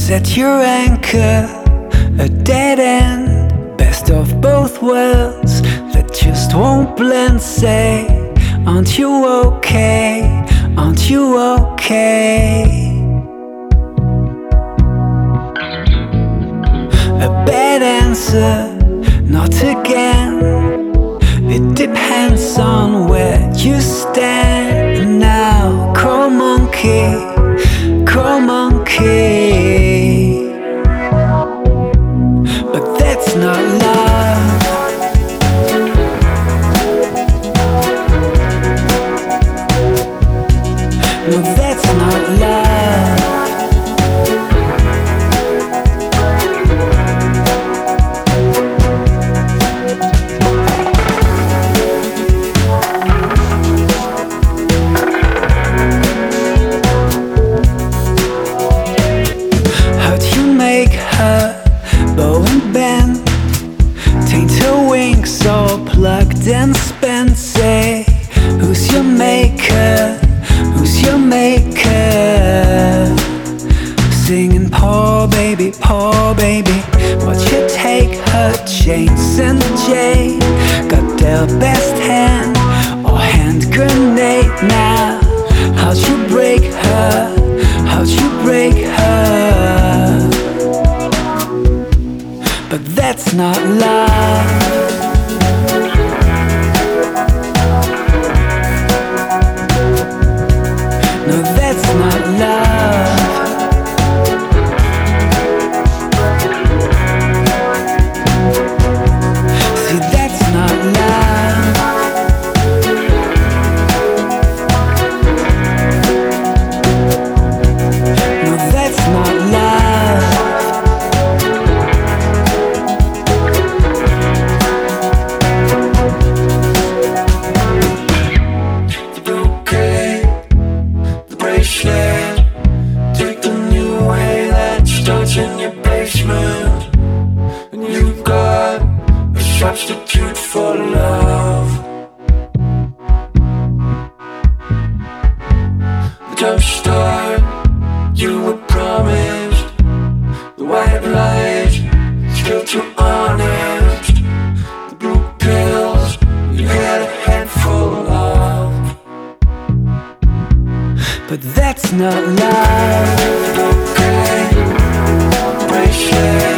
at your anchor, a dead end, best of both worlds that just won't blend. Say, aren't you okay? Aren't you okay? A bad answer, not again. It depends on where you stand now. Crawl monkey, crawl monkey. But that's not love. No, that's not love. Make her bow and bend, taint her wings all plucked and spent. Say, who's your maker? Who's your maker? Singing poor baby, watch her take her chains and jade. Got their best hand or hand grenade now. How'd you break her? How'd you break her? But that's not love. No, that's not love. See, that's not love. No, that's not love. Take the new way that starts in your basement, and you've got a substitute for love. The tough start you were promised, the white light still too honest. The blue pills you had a handful of. But that's not love. Okay, bracelet.